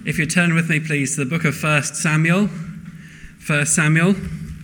If you turn with me, please, to the book of 1 Samuel. 1 Samuel.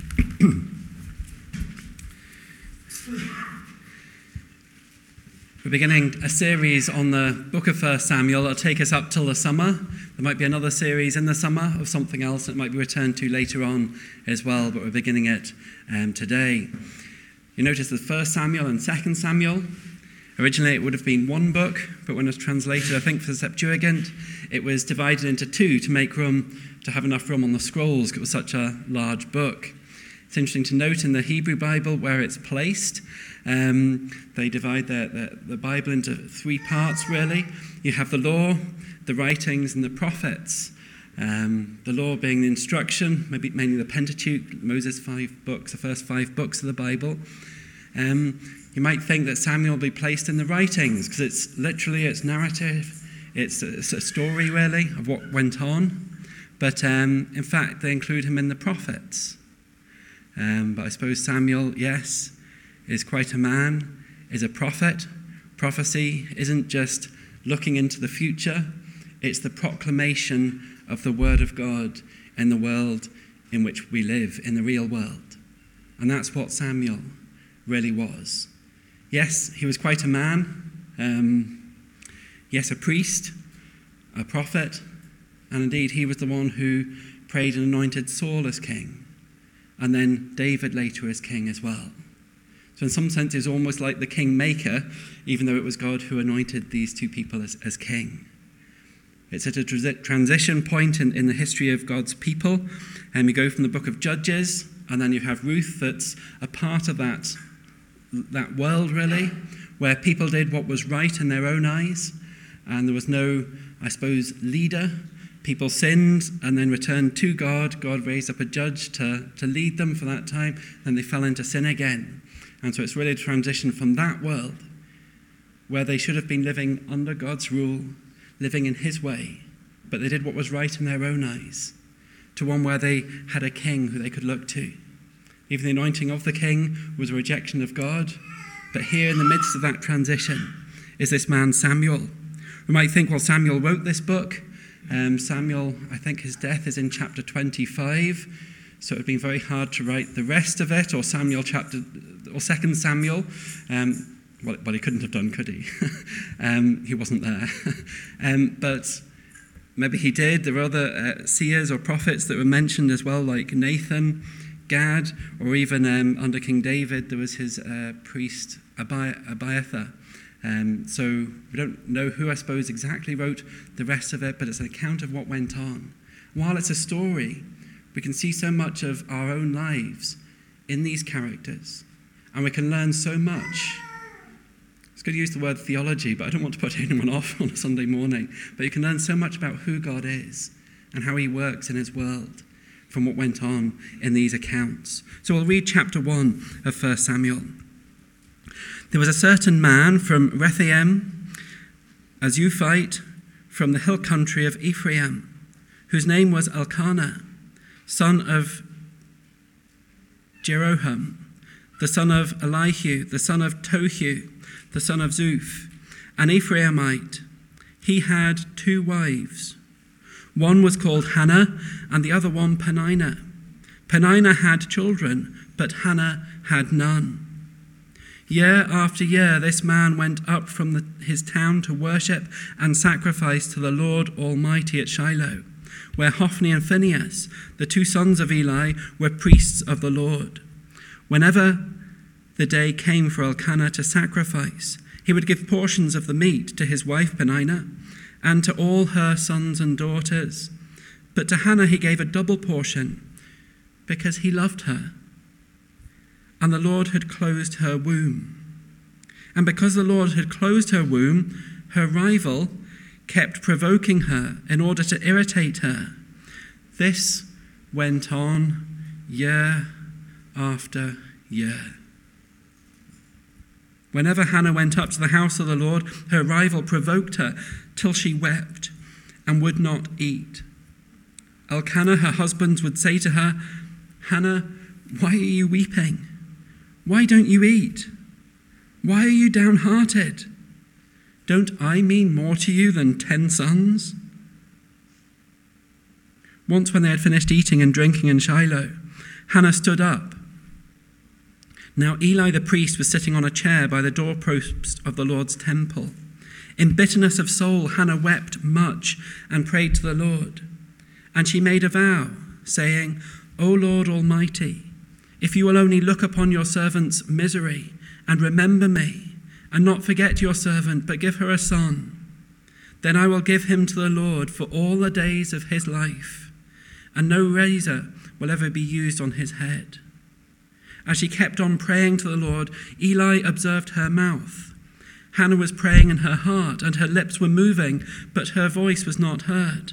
We're beginning a series on the book of 1 Samuel. It'll take us up till the summer. There might be another series in the summer of something else that might be returned to later on as well, but we're beginning it today. You notice that 1 Samuel and 2 Samuel, originally it would have been one book, but when it was translated, I think for the Septuagint, it was divided into two to make room, to have enough room on the scrolls, because it was such a large book. It's interesting to note in the Hebrew Bible where it's placed. They divide the Bible into three parts, really. You have the law, the writings, and the prophets. The law being the instruction, maybe mainly the Pentateuch, Moses' 5 books, the first 5 books of the Bible. You might think that Samuel will be placed in the writings, because it's narrative. It's a story, really, of what went on. But in fact, they include him in the prophets. But I suppose Samuel, yes, is quite a man, is a prophet. Prophecy isn't just looking into the future, it's the proclamation of the word of God in the world in which we live, in the real world. And that's what Samuel really was. Yes, he was quite a man. Yes, a priest, a prophet, and indeed he was the one who prayed and anointed Saul as king, and then David later as king as well. So in some sense, it's almost like the kingmaker, even though it was God who anointed these two people as king. It's at a transition point in the history of God's people, and we go from the book of Judges, and then you have Ruth that's a part of that world, really, where people did what was right in their own eyes, and there was no, I suppose, leader. People sinned and then returned to God. God raised up a judge to lead them for that time, and they fell into sin again. And so it's really a transition from that world, where they should have been living under God's rule, living in his way, but they did what was right in their own eyes, to one where they had a king who they could look to. Even the anointing of the king was a rejection of God, but here in the midst of that transition is this man Samuel. We might think, well, Samuel wrote this book. Samuel, I think his death is in chapter 25, so it would be very hard to write the rest of it, or 2 Samuel. Well, he couldn't have done, could he? He wasn't there. But maybe he did. There were other seers or prophets that were mentioned as well, like Nathan, Gad, or even under King David, there was his priest Abiathar. So we don't know who, I suppose, exactly wrote the rest of it, but it's an account of what went on. While it's a story, we can see so much of our own lives in these characters, and we can learn so much. It's good to use the word theology, but I don't want to put anyone off on a Sunday morning. But you can learn so much about who God is and how he works in his world from what went on in these accounts. So we'll read chapter 1 of 1 Samuel. There was a certain man from Rephaim, a Zuphite, from the hill country of Ephraim, whose name was Elkanah, son of Jeroham, the son of Elihu, the son of Tohu, the son of Zuph, an Ephraimite. He had 2 wives. One was called Hannah, and the other one Peninnah. Peninnah had children, but Hannah had none. Year after year, this man went up from his town to worship and sacrifice to the Lord Almighty at Shiloh, where Hophni and Phinehas, the 2 sons of Eli, were priests of the Lord. Whenever the day came for Elkanah to sacrifice, he would give portions of the meat to his wife Peninnah and to all her sons and daughters. But to Hannah he gave a double portion because he loved her. And the Lord had closed her womb. And because the Lord had closed her womb, her rival kept provoking her in order to irritate her. This went on year after year. Whenever Hannah went up to the house of the Lord, her rival provoked her till she wept and would not eat. Elkanah, her husband, would say to her, "Hannah, why are you weeping? Why don't you eat? Why are you downhearted? Don't I mean more to you than 10 sons?" Once when they had finished eating and drinking in Shiloh, Hannah stood up. Now Eli the priest was sitting on a chair by the doorpost of the Lord's temple. In bitterness of soul, Hannah wept much and prayed to the Lord. And she made a vow, saying, O Lord Almighty, if you will only look upon your servant's misery and remember me, and not forget your servant, but give her a son, then I will give him to the Lord for all the days of his life, and no razor will ever be used on his head. As she kept on praying to the Lord, Eli observed her mouth. Hannah was praying in her heart, and her lips were moving, but her voice was not heard.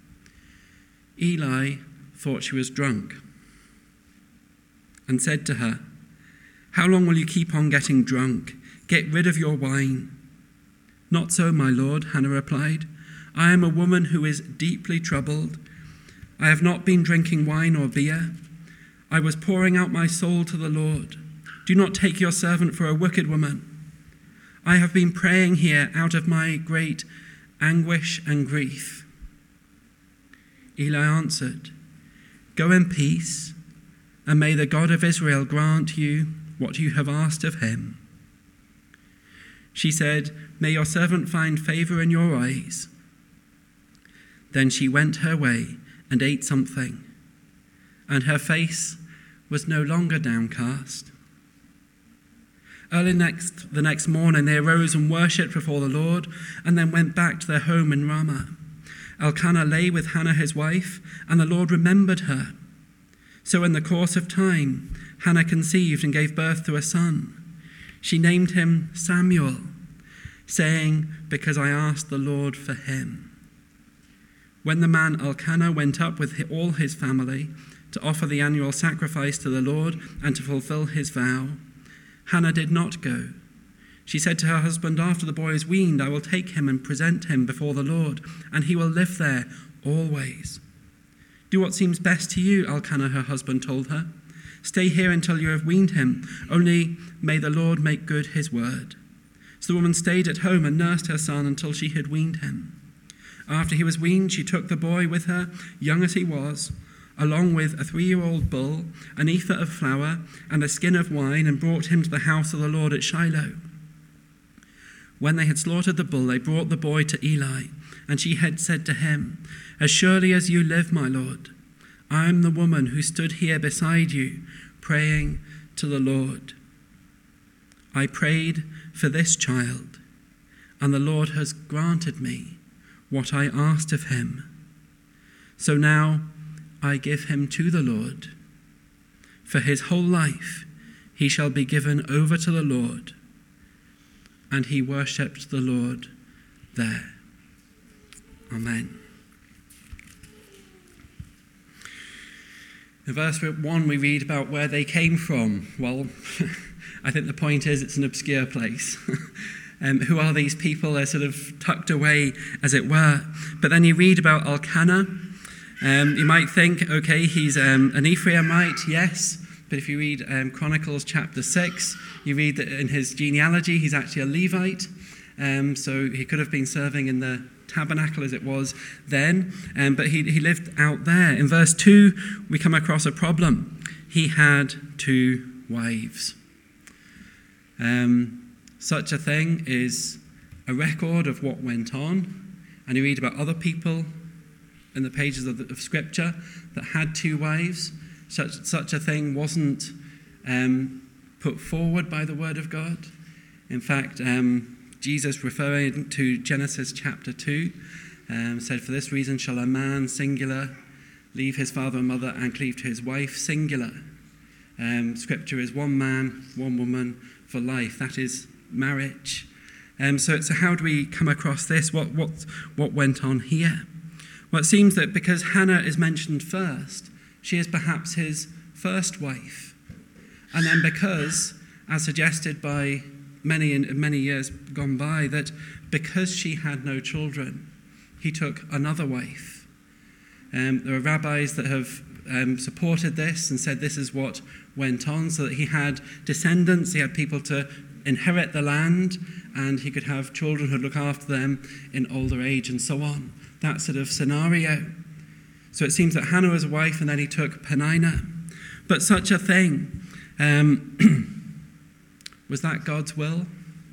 Eli thought she was drunk and said to her, How long will you keep on getting drunk? Get rid of your wine. Not so, my lord, Hannah replied. I am a woman who is deeply troubled. I have not been drinking wine or beer. I was pouring out my soul to the Lord. Do not take your servant for a wicked woman. I have been praying here out of my great anguish and grief. Eli answered, Go in peace, and may the God of Israel grant you what you have asked of him. She said, May your servant find favor in your eyes. Then she went her way and ate something, and her face was no longer downcast. Early the next morning they arose and worshipped before the Lord, and then went back to their home in Ramah. Elkanah lay with Hannah his wife, and the Lord remembered her. So in the course of time, Hannah conceived and gave birth to a son. She named him Samuel, saying, Because I asked the Lord for him. When the man Elkanah went up with all his family to offer the annual sacrifice to the Lord and to fulfill his vow, Hannah did not go. She said to her husband, After the boy is weaned, I will take him and present him before the Lord, and he will live there always. Do what seems best to you, Elkanah, her husband, told her. Stay here until you have weaned him. Only may the Lord make good his word. So the woman stayed at home and nursed her son until she had weaned him. After he was weaned, she took the boy with her, young as he was, along with a 3-year-old bull, an ephah of flour, and a skin of wine, and brought him to the house of the Lord at Shiloh. When they had slaughtered the bull, they brought the boy to Eli, and she had said to him, As surely as you live, my lord, I am the woman who stood here beside you, praying to the Lord. I prayed for this child, and the Lord has granted me what I asked of him. So now I give him to the Lord. For his whole life he shall be given over to the Lord. And he worshipped the Lord there. Amen. In verse 1 we read about where they came from. Well, I think the point is it's an obscure place. Who are these people? They're sort of tucked away, as it were. But then you read about Elkanah. You might think, okay, he's an Ephraimite, yes. But if you read Chronicles chapter 6, you read that in his genealogy he's actually a Levite. So he could have been serving in the tabernacle as it was then. But he lived out there. In verse 2, we come across a problem. He had 2 wives. Such a thing is a record of what went on. And you read about other people in the pages of Scripture that had 2 wives. Such a thing wasn't put forward by the Word of God. In fact, Jesus, referring to Genesis chapter 2, said, For this reason shall a man, singular, leave his father and mother and cleave to his wife, singular. Scripture is one man, one woman for life. That is marriage. So how do we come across this? What went on here? Well, it seems that because Hannah is mentioned first, she is perhaps his first wife. And then because, as suggested by many in many years gone by, that because she had no children, he took another wife. There are rabbis that have supported this and said this is what went on, so that he had descendants, he had people to inherit the land, and he could have children who'd look after them in older age and so on. That sort of scenario. So it seems that Hannah was a wife, and then he took Peninnah. But such a thing, was that God's will?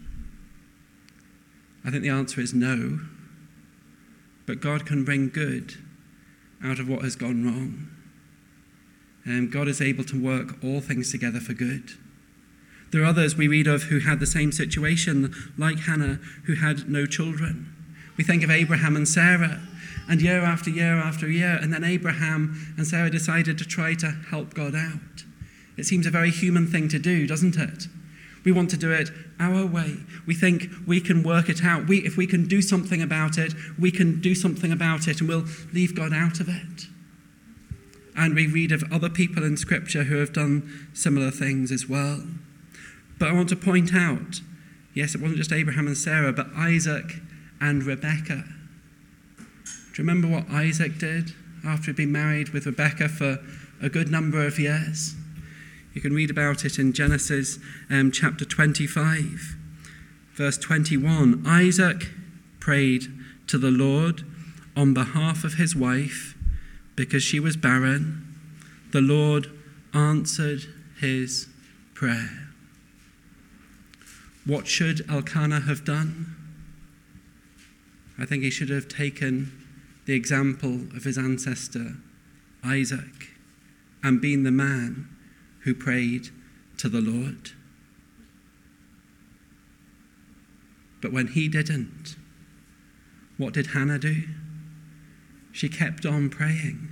I think the answer is no. But God can bring good out of what has gone wrong. And God is able to work all things together for good. There are others we read of who had the same situation, like Hannah, who had no children. We think of Abraham and Sarah, and year after year after year, and then Abraham and Sarah decided to try to help God out. It seems a very human thing to do, doesn't it? We want to do it our way. We think we can work it out. If we can do something about it, we can do something about it, and we'll leave God out of it. And we read of other people in Scripture who have done similar things as well. But I want to point out, yes, it wasn't just Abraham and Sarah, but Isaac and Rebekah. Do you remember what Isaac did after he'd been married with Rebekah for a good number of years? You can read about it in Genesis chapter 25, verse 21. Isaac prayed to the Lord on behalf of his wife because she was barren. The Lord answered his prayer. What should Elkanah have done? I think he should have taken the example of his ancestor, Isaac, and been the man who prayed to the Lord. But when he didn't, what did Hannah do? She kept on praying,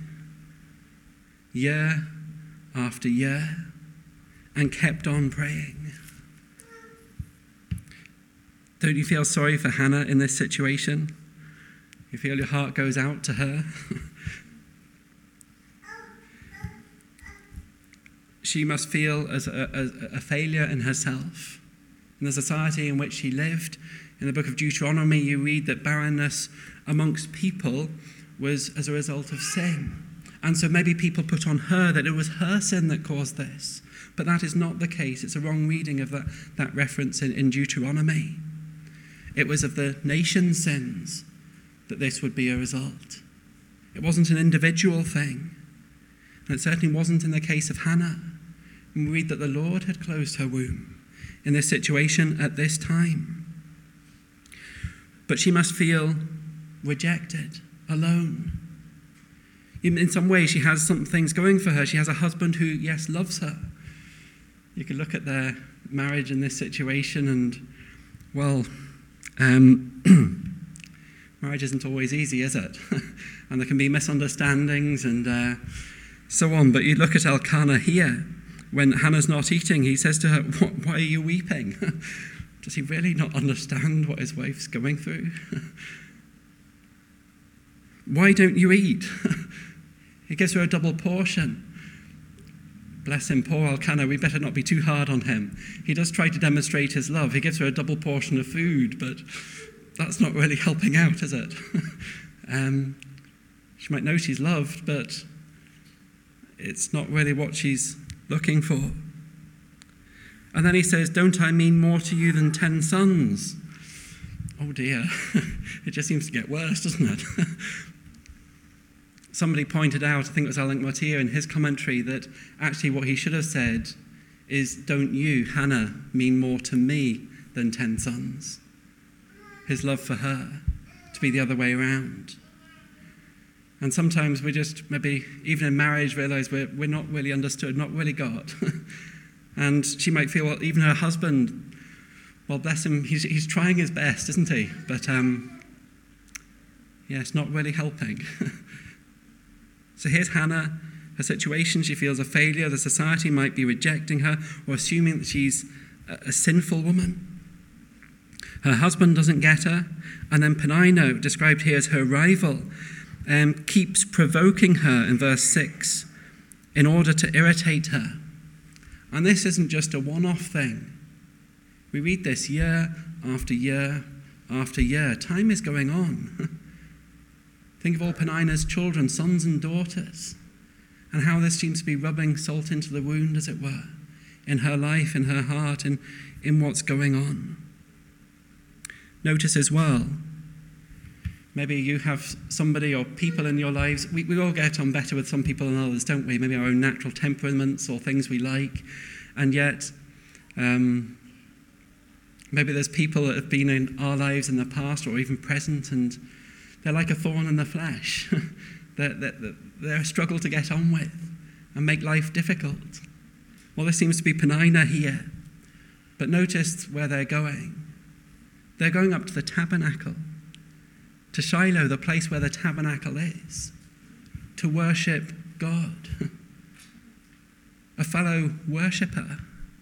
year after year, and kept on praying. Don't you feel sorry for Hannah in this situation? You feel your heart goes out to her? She must feel as a failure in herself. In the society in which she lived, in the book of Deuteronomy, you read that barrenness amongst people was as a result of sin. And so maybe people put on her that it was her sin that caused this. But that is not the case. It's a wrong reading of that reference in Deuteronomy. It was of the nation's sins that this would be a result. It wasn't an individual thing. And it certainly wasn't in the case of Hannah. And we read that the Lord had closed her womb in this situation at this time. But she must feel rejected, alone. In some ways, she has some things going for her. She has a husband who, yes, loves her. You could look at their marriage in this situation and, well, marriage isn't always easy, is it? And there can be misunderstandings and so on. But you look at Elkanah here. When Hannah's not eating, he says to her, why are you weeping? Does he really not understand what his wife's going through? Why don't you eat? He gives her a double portion. Bless him, poor Elkanah, we better not be too hard on him. He does try to demonstrate his love. He gives her a double portion of food, but that's not really helping out, is it? She might know she's loved, but it's not really what she's looking for. And then he says, don't I mean more to you than 10 sons? Oh dear, it just seems to get worse, doesn't it? Somebody pointed out, I think it was Alan Martier in his commentary, that actually what he should have said is, don't you, Hannah, mean more to me than 10 sons? His love for her, to be the other way around. And sometimes we just, maybe even in marriage, realise we're not really understood, not really got. And she might feel, well, even her husband, well, bless him, he's trying his best, isn't he? But, it's not really helping. So here's Hannah, her situation, she feels a failure. The society might be rejecting her or assuming that she's a sinful woman. Her husband doesn't get her. And then Peninnah, described here as her rival, keeps provoking her in verse 6 in order to irritate her. And this isn't just a one-off thing. We read this year after year after year. Time is going on. Think of all Peninnah's children, sons and daughters, and how this seems to be rubbing salt into the wound, as it were, in her life, in her heart, in what's going on. Notice as well, Maybe you have somebody or people in your lives. We all get on better with some people than others, don't we? Maybe our own natural temperaments or things we like. And yet, maybe there's people that have been in our lives in the past or even present, and they're like a thorn in the flesh. they're a struggle to get on with and make life difficult. Well, there seems to be Peninnah here. But notice where they're going. They're going up to the tabernacle, to Shiloh, the place where the tabernacle is, to worship God, a fellow worshipper.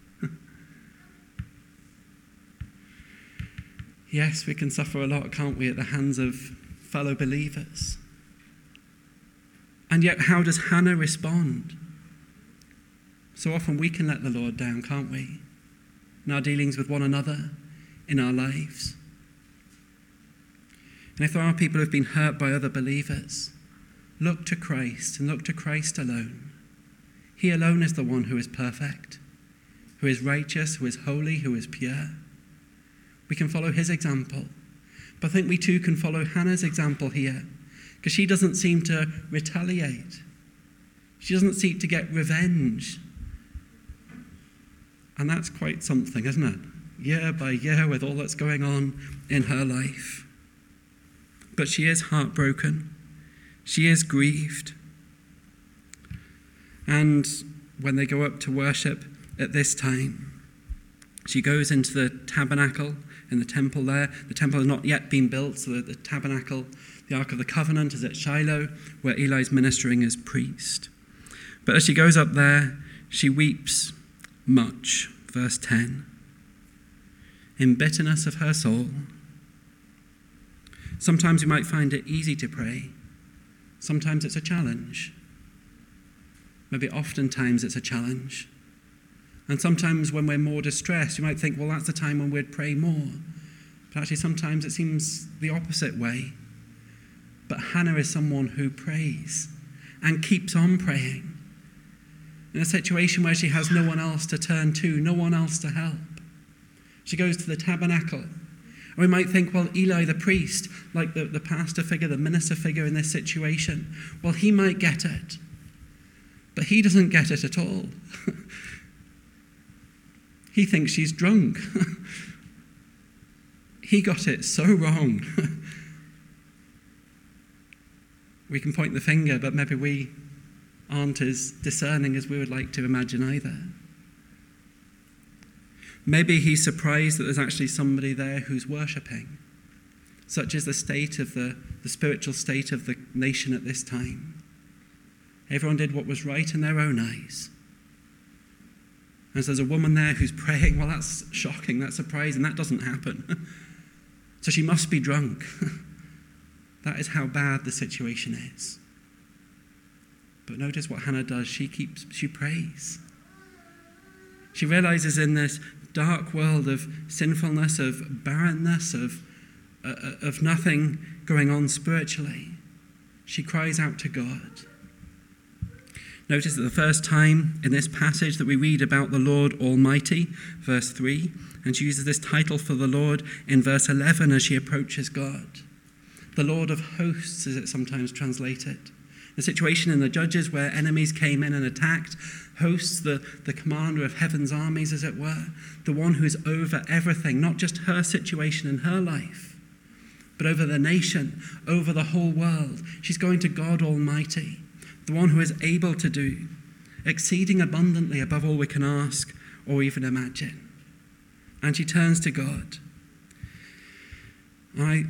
Yes, we can suffer a lot, can't we, at the hands of fellow believers. And yet, how does Hannah respond? So often we can let the Lord down, can't we? In our dealings with one another, in our lives. And if there are people who have been hurt by other believers, look to Christ and look to Christ alone. He alone is the one who is perfect, who is righteous, who is holy, who is pure. We can follow his example. But I think we too can follow Hannah's example here, because she doesn't seem to retaliate. She doesn't seek to get revenge. And that's quite something, isn't it? Year by year with all that's going on in her life. But she is heartbroken. She is grieved. And when they go up to worship at this time, she goes into the tabernacle in the temple there. The temple has not yet been built, so the tabernacle, the Ark of the Covenant, is at Shiloh, where Eli's ministering as priest. But as she goes up there, she weeps much. Verse 10. In bitterness of her soul. Sometimes we might find it easy to pray. Sometimes it's a challenge. Maybe oftentimes it's a challenge. And sometimes when we're more distressed, you might think, well, that's the time when we'd pray more. But actually sometimes it seems the opposite way. But Hannah is someone who prays and keeps on praying. In a situation where she has no one else to turn to, no one else to help. She goes to the tabernacle. And we might think, well, Eli the priest, like the pastor figure, the minister figure in this situation, well, he might get it. But he doesn't get it at all. He thinks she's drunk. He got it so wrong. We can point the finger, but maybe we aren't as discerning as we would like to imagine either. Maybe he's surprised that there's actually somebody there who's worshipping. Such is the state of the spiritual state of the nation at this time. Everyone did what was right in their own eyes. And so there's a woman there who's praying. Well, that's shocking, that's surprising, that doesn't happen. So she must be drunk. That is how bad the situation is. But notice what Hannah does. She prays. She realizes in this dark world of sinfulness, of barrenness, of nothing going on spiritually, she cries out to God. Notice that the first time in this passage that we read about the Lord Almighty, verse 3, and she uses this title for the Lord in verse 11 as she approaches God. The Lord of hosts, as it's sometimes translated. The situation in the Judges where enemies came in and attacked, hosts, the commander of heaven's armies, as it were, the one who is over everything, not just her situation in her life, but over the nation, over the whole world. She's going to God Almighty, the one who is able to do exceeding abundantly above all we can ask or even imagine. And she turns to God. I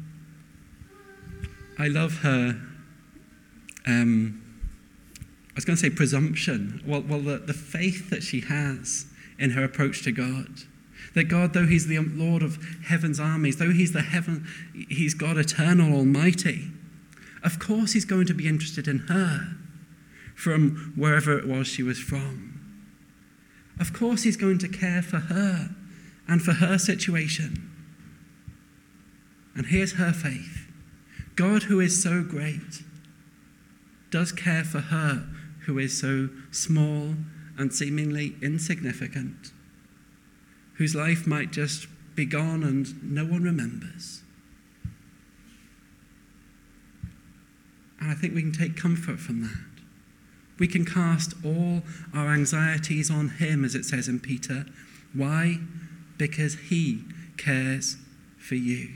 love her, I was going to say presumption. Well, the faith that she has in her approach to God. That God, though he's the Lord of heaven's armies, though he's he's God eternal, almighty, of course he's going to be interested in her from wherever it was she was from. Of course he's going to care for her and for her situation. And here's her faith. God, who is so great, does care for her who is so small and seemingly insignificant, whose life might just be gone and no one remembers. And I think we can take comfort from that. We can cast all our anxieties on him, as it says in Peter. Why? Because he cares for you.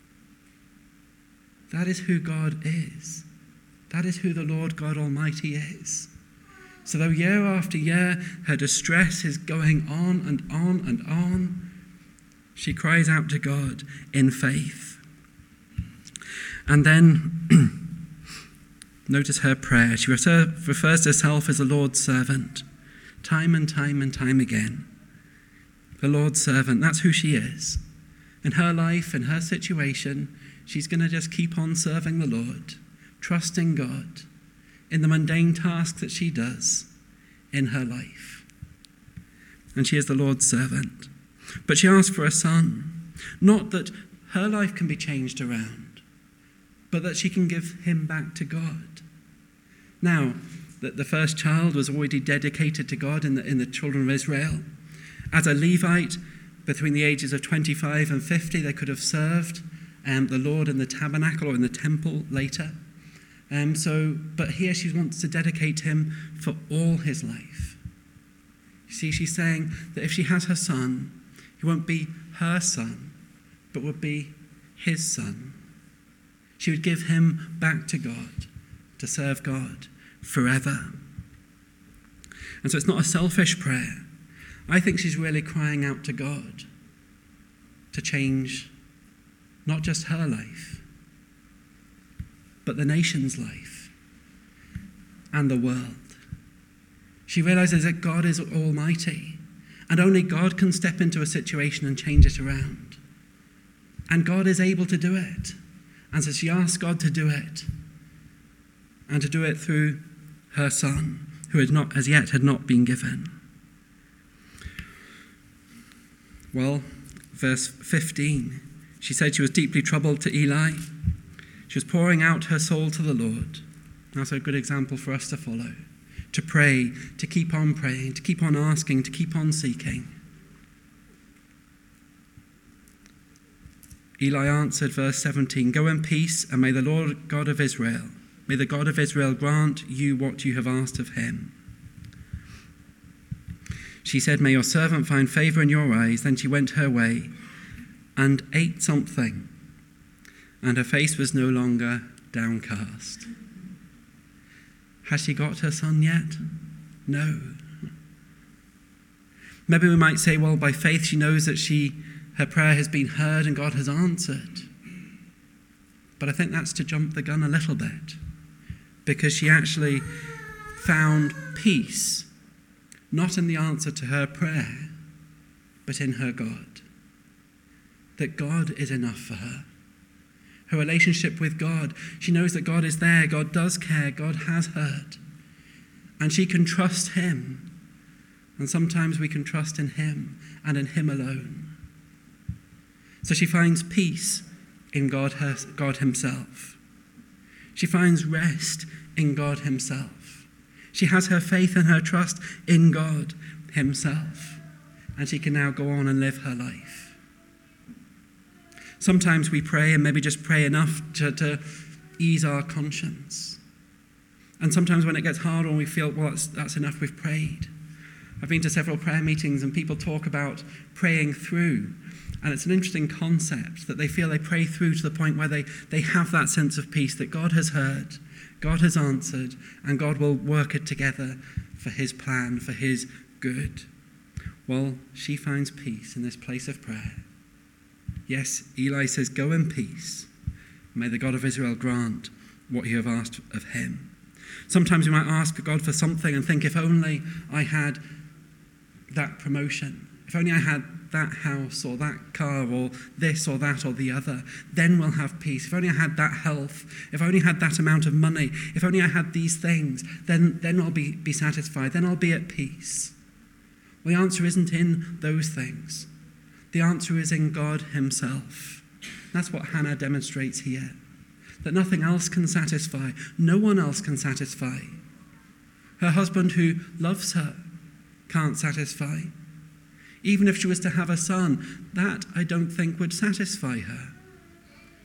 That is who God is. That is who the Lord God Almighty is. So though year after year her distress is going on and on and on, she cries out to God in faith. And then notice her prayer. She refers to herself as the Lord's servant, time and time and time again. The Lord's servant, that's who she is. In her life, in her situation, she's going to just keep on serving the Lord, trusting God in the mundane tasks that she does in her life. And she is the Lord's servant. But she asks for a son, not that her life can be changed around, but that she can give him back to God. Now, that the first child was already dedicated to God in the children of Israel. As a Levite, between the ages of 25 and 50, they could have served the Lord in the tabernacle or in the temple later. But here she wants to dedicate him for all his life. You see, she's saying that if she has her son, he won't be her son, but would be his son. She would give him back to God, to serve God forever. And so it's not a selfish prayer. I think she's really crying out to God to change not just her life, but the nation's life and the world. She realizes that God is almighty and only God can step into a situation and change it around. And God is able to do it. And so she asks God to do it, and to do it through her son, who had not been given. Well, verse 15, she said she was deeply troubled to Eli. She was pouring out her soul to the Lord. That's a good example for us to follow. To pray, to keep on praying, to keep on asking, to keep on seeking. Eli answered, verse 17, "Go in peace, and may the Lord God of Israel, may the God of Israel grant you what you have asked of him." She said, "May your servant find favor in your eyes." Then she went her way and ate something, and her face was no longer downcast. Has she got her son yet? No. Maybe we might say, well, by faith she knows that her prayer has been heard and God has answered. But I think that's to jump the gun a little bit, because she actually found peace, not in the answer to her prayer, but in her God. That God is enough for her. Her relationship with God, she knows that God is there, God does care, God has heard. And she can trust him. And sometimes we can trust in him and in him alone. So she finds peace in God himself. She finds rest in God himself. She has her faith and her trust in God himself. And she can now go on and live her life. Sometimes we pray and maybe just pray enough to ease our conscience. And sometimes when it gets harder and we feel, well, that's enough, we've prayed. I've been to several prayer meetings and people talk about praying through. And it's an interesting concept that they feel they pray through to the point where they have that sense of peace that God has heard, God has answered, and God will work it together for his plan, for his good. Well, she finds peace in this place of prayer. Yes, Eli says, "Go in peace. May the God of Israel grant what you have asked of him." Sometimes we might ask God for something and think, if only I had that promotion, if only I had that house or that car or this or that or the other, then we'll have peace. If only I had that health, if I only had that amount of money, if only I had these things, then I'll be satisfied, then I'll be at peace. Well, the answer isn't in those things. The answer is in God himself. That's what Hannah demonstrates here. That nothing else can satisfy. No one else can satisfy. Her husband who loves her can't satisfy. Even if she was to have a son, that I don't think would satisfy her.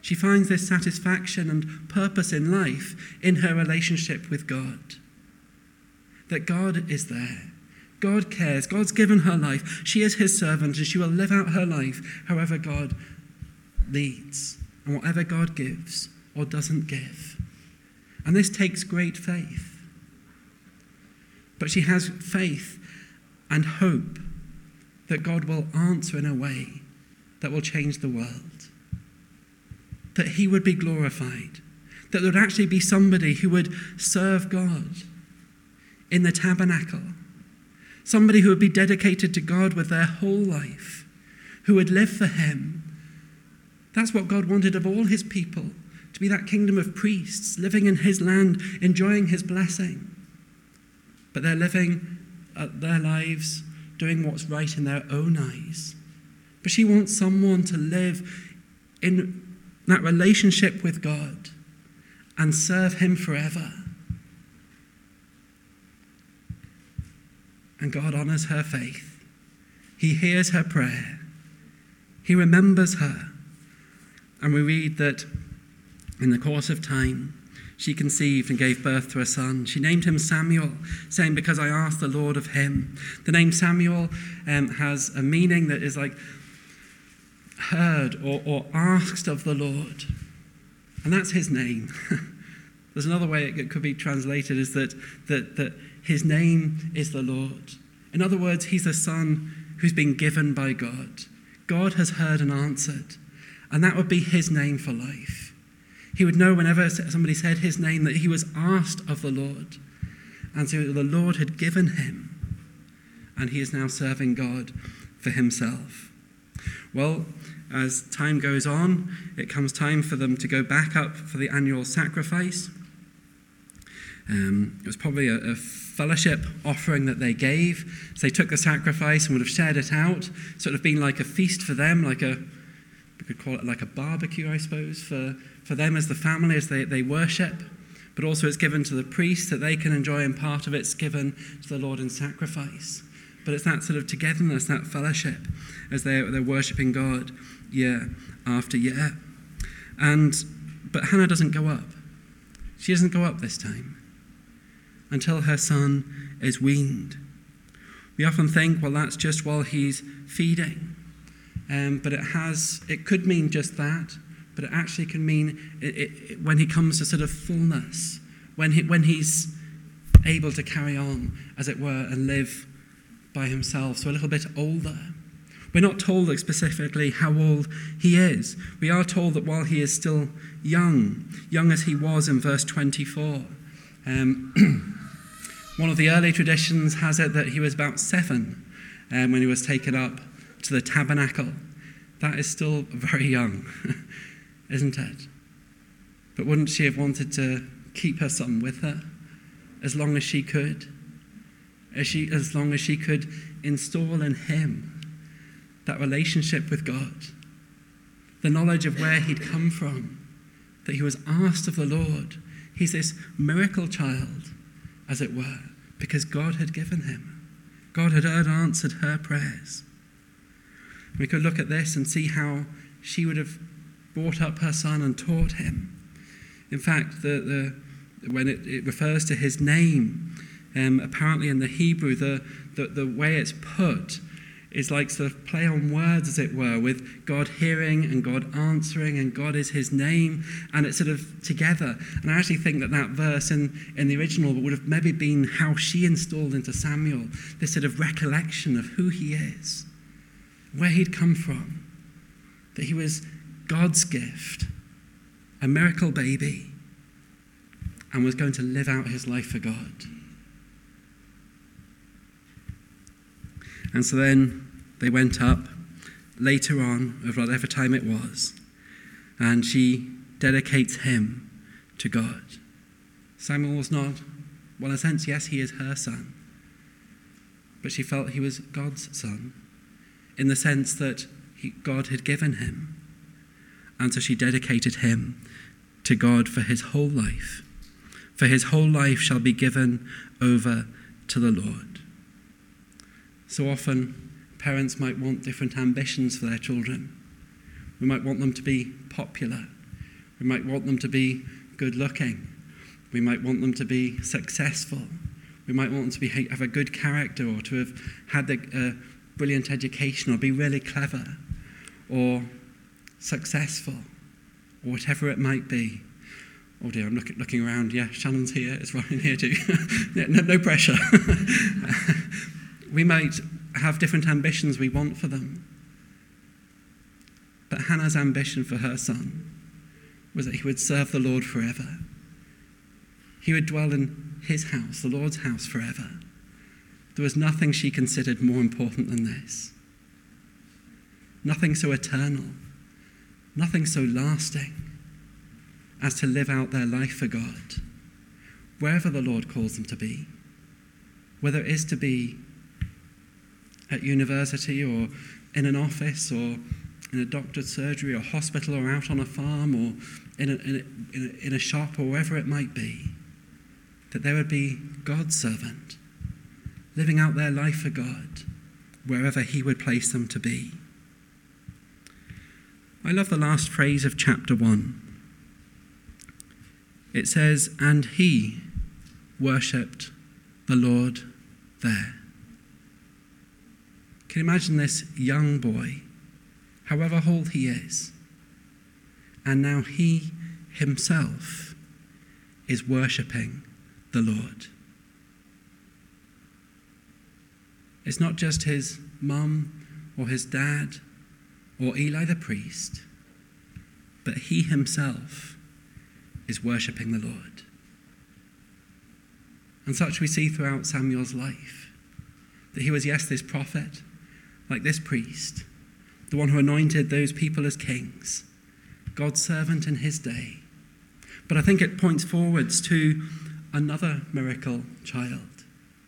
She finds this satisfaction and purpose in life in her relationship with God. That God is there. God cares. God's given her life. She is his servant, and she will live out her life however God leads and whatever God gives or doesn't give. And this takes great faith. But she has faith and hope that God will answer in a way that will change the world. That he would be glorified. That there would actually be somebody who would serve God in the tabernacle. Somebody who would be dedicated to God with their whole life. Who would live for him. That's what God wanted of all his people. To be that kingdom of priests, living in his land, enjoying his blessing. But they're living their lives doing what's right in their own eyes. But she wants someone to live in that relationship with God and serve him forever. And God honors her faith. He hears her prayer. He remembers her. And we read that in the course of time, she conceived and gave birth to a son. She named him Samuel, saying, because I asked the Lord of him. The name Samuel has a meaning that is like heard or asked of the Lord. And that's his name. There's another way it could be translated is that his name is the Lord. In other words, he's a son who's been given by God. God has heard and answered. And that would be his name for life. He would know whenever somebody said his name that he was asked of the Lord. And so the Lord had given him. And he is now serving God for himself. Well, as time goes on, it comes time for them to go back up for the annual sacrifice. It was probably a fellowship offering that they gave. So they took the sacrifice and would have shared it out. Sort of been like a feast for them, we could call it like a barbecue, I suppose, for them as the family as they worship. But also it's given to the priests that they can enjoy, and part of it's given to the Lord in sacrifice. But it's that sort of togetherness, that fellowship, as they're worshipping God year after year. But Hannah doesn't go up. She doesn't go up this time until her son is weaned. We often think, well, that's just while he's feeding. But it could mean just that, but it actually can mean when he comes to sort of fullness, when he's able to carry on, as it were, and live by himself, so a little bit older. We're not told specifically how old he is. We are told that while he is still young as he was in verse 24. One of the early traditions has it that he was about 7 when he was taken up to the tabernacle. That is still very young, isn't it? But wouldn't she have wanted to keep her son with her as long as she could? As long as she could install in him that relationship with God, the knowledge of where he'd come from, that he was asked of the Lord. He's this miracle child, as it were, because God had given him. God had answered her prayers. We could look at this and see how she would have brought up her son and taught him. In fact, when it refers to his name, apparently in the Hebrew, the way it's put is like sort of play on words, as it were, with God hearing and God answering, and God is his name, and it's sort of together. And I actually think that verse in the original would have maybe been how she installed into Samuel this sort of recollection of who he is, where he'd come from, that he was God's gift, a miracle baby, and was going to live out his life for God. And so then they went up later on, of whatever time it was, and she dedicates him to God. Samuel was not, well, in a sense, yes, he is her son, but she felt he was God's son, in the sense that God had given him. And so she dedicated him to God for his whole life. For his whole life shall be given over to the Lord. So often, parents might want different ambitions for their children. We might want them to be popular. We might want them to be good looking. We might want them to be successful. We might want them to have a good character, or to have had a brilliant education, or be really clever or successful, or whatever it might be. Oh dear, I'm looking around. Yeah, Shannon's here. It's Ryan here too. no pressure. We might have different ambitions we want for them. But Hannah's ambition for her son was that he would serve the Lord forever. He would dwell in his house, the Lord's house, forever. There was nothing she considered more important than this. Nothing so eternal, nothing so lasting as to live out their life for God, wherever the Lord calls them to be, whether it is to be at university, or in an office, or in a doctor's surgery, or hospital, or out on a farm, or in a shop, or wherever it might be, that they would be God's servant, living out their life for God, wherever he would place them to be. I love the last phrase of chapter 1. It says, "And he worshipped the Lord there." Can you imagine this young boy, however old he is, and now he himself is worshipping the Lord? It's not just his mum or his dad or Eli the priest, but he himself is worshipping the Lord. And such we see throughout Samuel's life, that he was, yes, this prophet, like this priest, the one who anointed those people as kings, God's servant in his day. But I think it points forwards to another miracle child,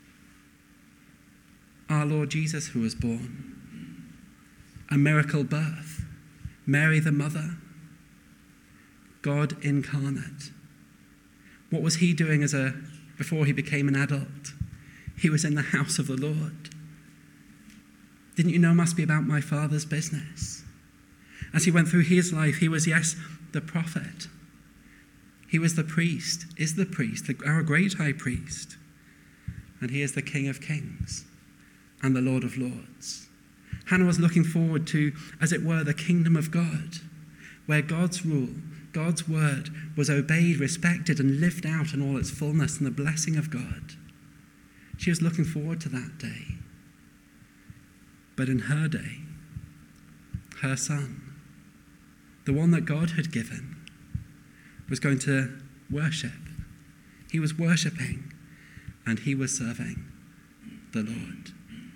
our Lord Jesus, who was born. A miracle birth. Mary the mother. God incarnate. What was he doing before he became an adult? He was in the house of the Lord. Didn't you know it must be about my Father's business? As he went through his life, he was, yes, the prophet. He was the priest, is the priest, our great high priest. And he is the King of Kings and the Lord of Lords. Hannah was looking forward to, as it were, the kingdom of God, where God's rule, God's word was obeyed, respected, and lived out in all its fullness and the blessing of God. She was looking forward to that day. But in her day, her son, the one that God had given, was going to worship. He was worshipping, and he was serving the Lord.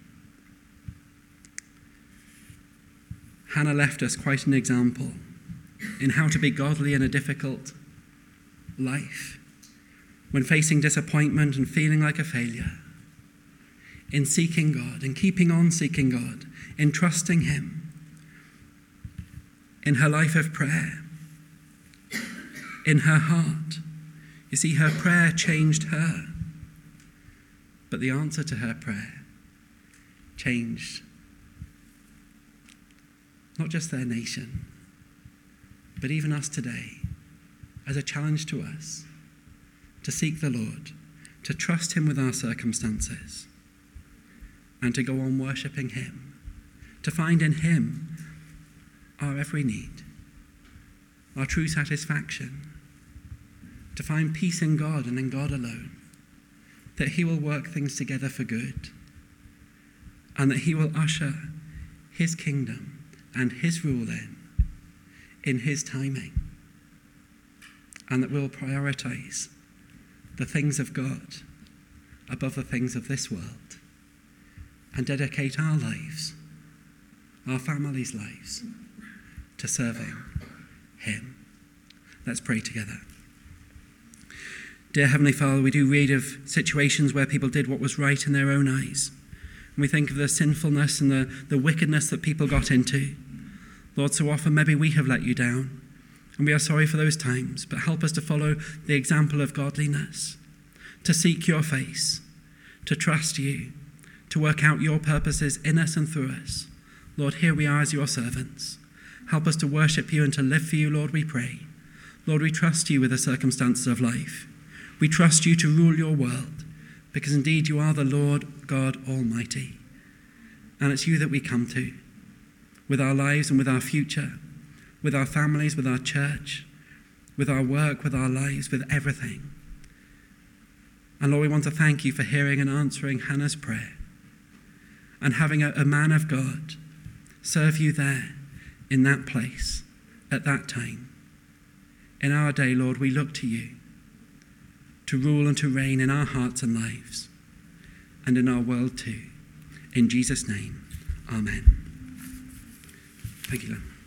Hannah left us quite an example in how to be godly in a difficult life, when facing disappointment and feeling like a failure, in seeking God, in keeping on seeking God, in trusting him, in her life of prayer, in her heart. You see, her prayer changed her, but the answer to her prayer changed not just their nation, but even us today, as a challenge to us to seek the Lord, to trust him with our circumstances, and to go on worshipping him, to find in him our every need, our true satisfaction, to find peace in God and in God alone, that he will work things together for good, and that he will usher his kingdom and his rule in his timing, and that we'll prioritize the things of God above the things of this world, and dedicate our lives, our families' lives, to serving him. Let's pray together. Dear Heavenly Father, we do read of situations where people did what was right in their own eyes. And we think of the sinfulness and the wickedness that people got into. Lord, so often maybe we have let you down, and we are sorry for those times, but help us to follow the example of godliness, to seek your face, to trust you, to work out your purposes in us and through us. Lord, here we are as your servants. Help us to worship you and to live for you, Lord, we pray. Lord, we trust you with the circumstances of life. We trust you to rule your world, because indeed you are the Lord God Almighty. And it's you that we come to, with our lives and with our future, with our families, with our church, with our work, with our lives, with everything. And Lord, we want to thank you for hearing and answering Hannah's prayer, and having a man of God serve you there in that place at that time. In our day, Lord, we look to you to rule and to reign in our hearts and lives, and in our world too. In Jesus' name, amen. Thank you, Len.